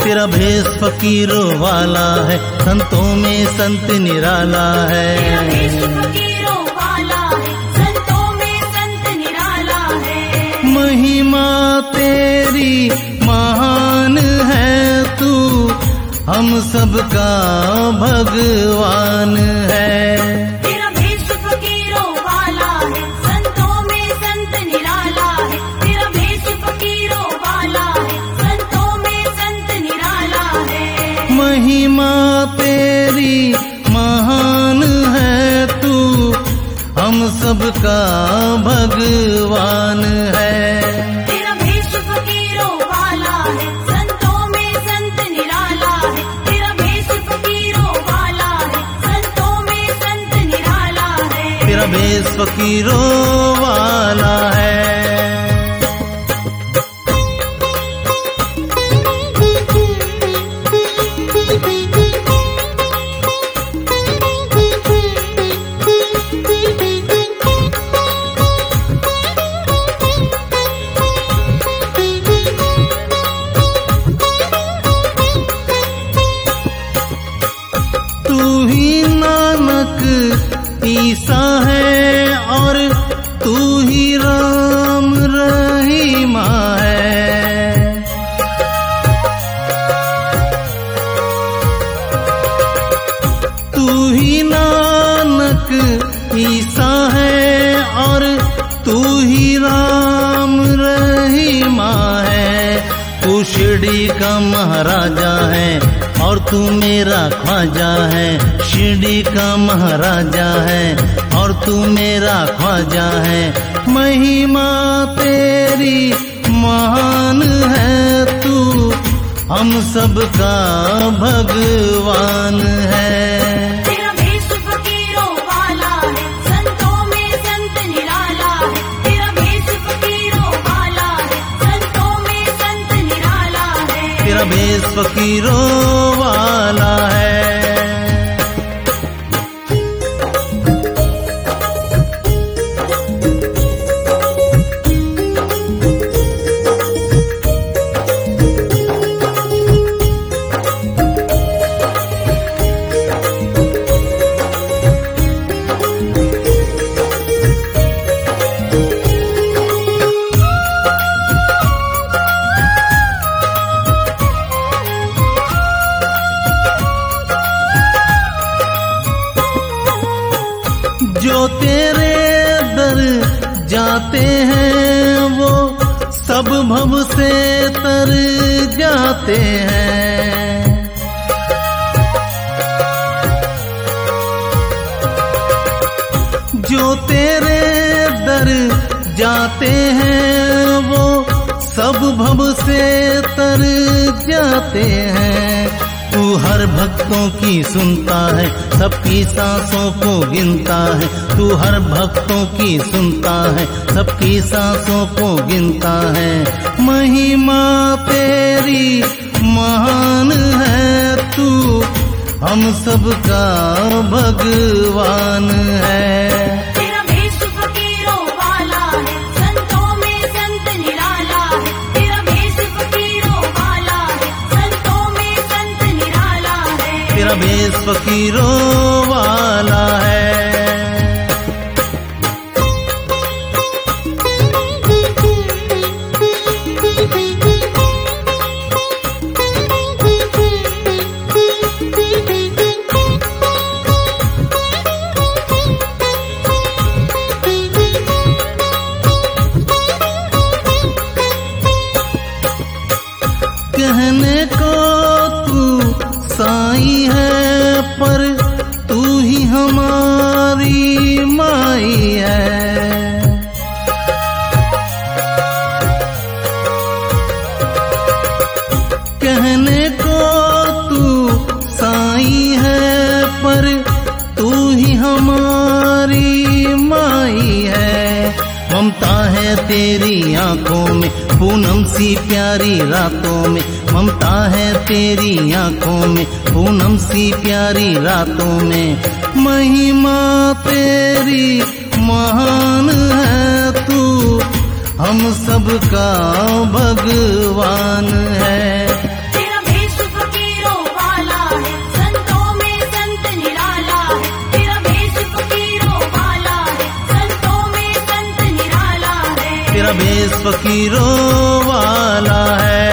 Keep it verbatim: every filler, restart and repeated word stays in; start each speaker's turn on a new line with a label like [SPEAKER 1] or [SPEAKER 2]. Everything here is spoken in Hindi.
[SPEAKER 1] तेरा भेष फकीरों वाला है, संतों में संत निराला है।
[SPEAKER 2] तेरा भेष फकीरों वाला है, संतों में संत निराला है।
[SPEAKER 1] महिमा तेरी महान है, तू हम सबका भगवान है।
[SPEAKER 2] तेरा भेष फकीरों वाला है, संतों में संत निराला है। तेरा भेष फकीरों वाला है, संतों में संत निराला है।
[SPEAKER 1] महिमा तेरी महान है, तू हम सबका भगवान है।
[SPEAKER 2] तेरा भेष फकीरों वाला है, संतों में संत निराला है। तेरा भेष फकीरों वाला है, संतों में संत निराला है।
[SPEAKER 1] तेरा भेष फकीरों वाला है। तू ही नानक ईसा है और तू ही राम रहीमा है। तू ही नानक ईसा है और तू ही राम रहीमा है। तू शिरडी का महाराजा है और तू मेरा ख्वाजा है। शिरडी का महाराजा है और तू मेरा ख्वाजा है। महिमा तेरी महान है, तू हम सबका भगवान है।
[SPEAKER 2] तेरा भेष फकीरों वाला है, संतों में संत निराला है। तेरा भेष फकीरों वाला है, संतों में संत निराला है।
[SPEAKER 1] तेरा भेष फकीरों वाला है। जो तेरे दर जाते हैं वो सब भव से तर जाते हैं। जो तेरे दर जाते हैं वो सब भव से तर जाते हैं। तू हर भक्तों की सुनता है, सबकी सांसों को गिनता है। तू हर भक्तों की सुनता है, सबकी सांसों को गिनता है। महिमा तेरी महान है, तू हम सबका भगवान है।
[SPEAKER 2] तेरा भेष फकीरों वाला है, संतों में संत निराला है। तेरा भेष फकीरों वाला है, संतों में संत निराला है।
[SPEAKER 1] तेरा भेष फकीरों वाला है। कहने को तू साईं है पर तू ही हमारी माई है। कहने को तू साईं है पर तू ही हमारी माई है। ममता है तेरी आंखों में, पूनम सी प्यारी रातों में। ममता है तेरी आंखों में, पूनम सी प्यारी रातों में। महिमा तेरी महान है, तू हम सबका भगवान है।
[SPEAKER 2] तेरा भेष
[SPEAKER 1] तेरा भेष फकीरों वाला है।